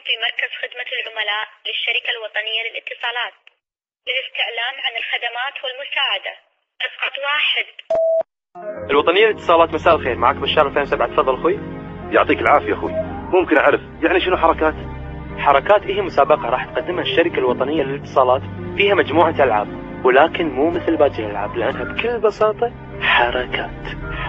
في مركز خدمة العملاء للشركة الوطنية للاتصالات للاستعلام عن الخدمات والمساعدة. اسقط 1. الوطنية للاتصالات، مساء الخير، معك بشار 2007. تفضل اخوي. يعطيك العافية اخوي، ممكن اعرف يعني شنو حركات؟ حركات هي مسابقة راح تقدمها الشركة الوطنية للاتصالات، فيها مجموعة ألعاب، ولكن مو مثل باقي الألعاب لأنها بكل بساطة حركات.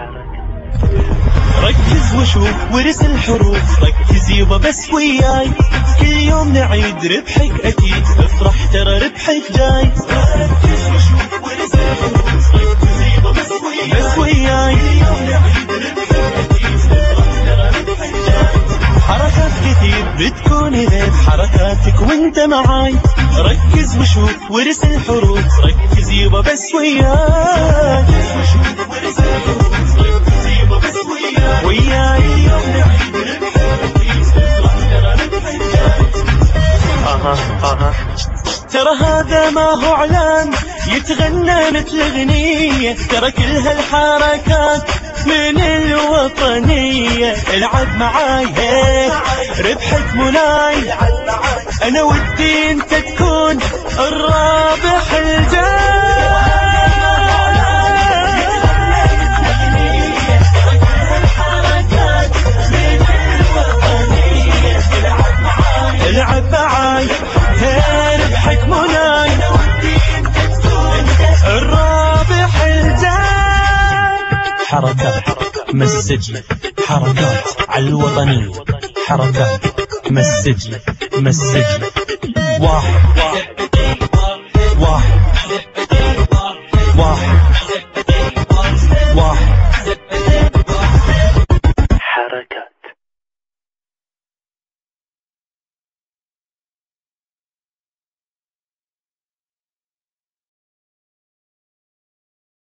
ركز وشوف ورث الحروف، ركز يبا بس وياي، كل يوم نعيد ربحك أكيد، افرح ترى ربحك جاي. ركز وشوف ورث الحروف، ركز يبا بس وياي، كل يوم نعيد ربحك أكيد، افرح ترى ربحك جاي. حركات كتير بتكون غير حركاتك وانت معاي، ركز وشوف ورث الحروف، ركز يبا بس وياي، ركز وشوف ورث الحروف، ركز يبا بس وياي، اليوم نعيد ربحك أكيد، افرح ترى ربحك جاي. ترى هذا ما هو اعلان يتغنى مثل اغنية، ترى كل هالحركات من الوطنية. العب معاي ربحك مناي، انا ودي انت تكون الرابح الجاي. العب معاي ربحك مناي، الرابح الجاي. حركات مسجلة، حركات عالوطنية، حركات مسجلة 1